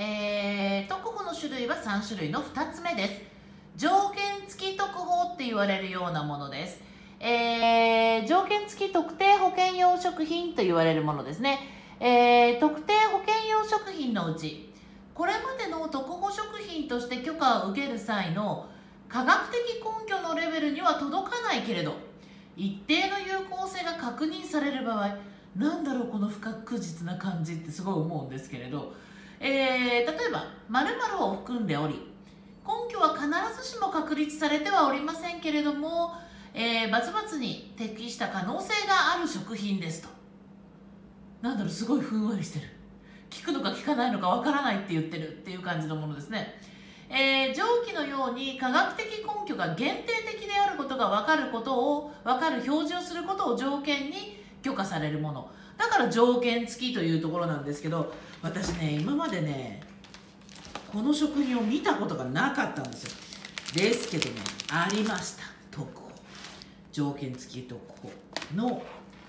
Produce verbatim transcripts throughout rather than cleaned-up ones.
えー、特保の種類はさん種類のふたつめです。条件付き特保って言われるようなものです。えー、条件付き特定保険用食品と言われるものですね。えー、特定保険用食品のうち、これまでの特保食品として許可を受ける際の科学的根拠のレベルには届かないけれど、一定の有効性が確認される場合、なんだろうこの不確実な感じってすごい思うんですけれど、えー、例えば〇〇を含んでおり、根拠は必ずしも確立されてはおりませんけれども、えー、バツバツに適した可能性がある食品ですと。なんだろう、すごいふんわりしてる。効くのか効かないのかわからないって言ってるっていう感じのものですね。えー、上記のように科学的根拠が限定的であることが分かることを分かる表示をすることを条件に許可されるものだから条件付きというところなんですけど、私ね今までねこの食品を見たことがなかったんですよ。ですけどね、ありました。特保、条件付き特保の、も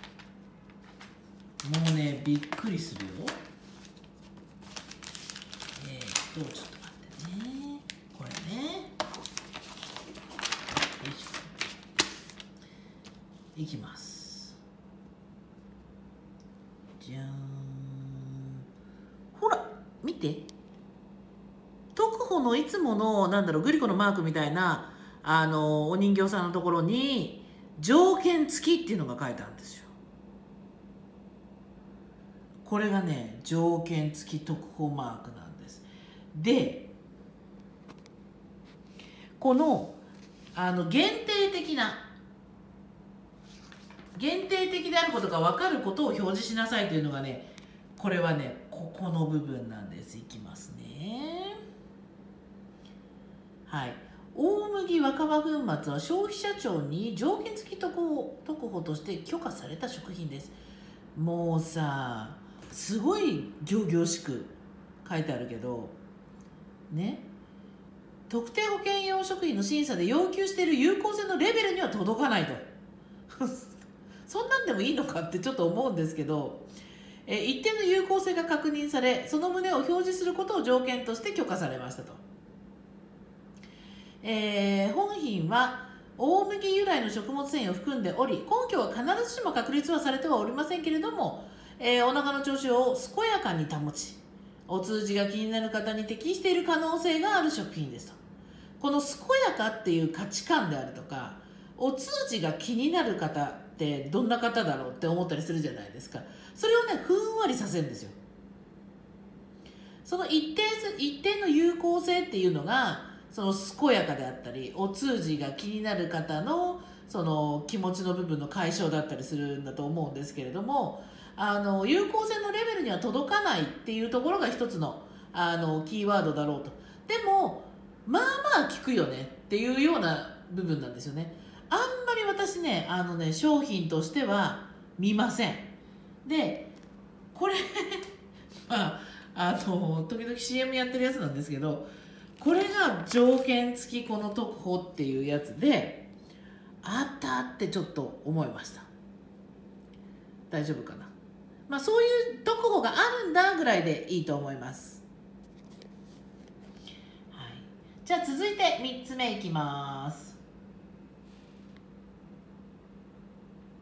うねびっくりするよ。えー、っとちょっと待ってね、これね、よいしょ、いきます。じゃーん、ほら見て、特保のいつものなんだろうグリコのマークみたいなあのお人形さんのところに条件付きっていうのが書いてあるんですよ。これがね条件付き特保マークなんです。でこのあの限定的な限定的であることが分かることを表示しなさいというのがね、これはねここの部分なんです。いきますね。はい、大麦若葉粉末は消費者庁に条件付き特保特保として許可された食品です。もうさ、すごい仰々しく書いてあるけどね、特定保険用食品の審査で要求している有効性のレベルには届かないとそんなんでもいいのかってちょっと思うんですけど、え一定の有効性が確認され、その旨を表示することを条件として許可されましたと。えー、本品は大麦由来の食物繊維を含んでおり、根拠は必ずしも確立はされてはおりませんけれども、えー、お腹の調子を健やかに保ち、お通じが気になる方に適している可能性がある食品ですと。この健やかっていう価値観であるとか、お通じが気になる方ってどんな方だろうって思ったりするじゃないですか。それをねふんわりさせるんですよ。その一定一定の有効性っていうのが、その健やかであったり、お通じが気になる方のその気持ちの部分の解消だったりするんだと思うんですけれども、あの有効性のレベルには届かないっていうところが一つのあのキーワードだろうと。でもまあまあ効くよねっていうような部分なんですよね。あんまり私ねあのね商品としては見ません。でこれまああの時々 シーエム やってるやつなんですけど、これが条件付きこの特保っていうやつで、あったってちょっと思いました。大丈夫かな。まあそういう特保があるんだぐらいでいいと思います。はい、じゃあ続いてみっつめいきます。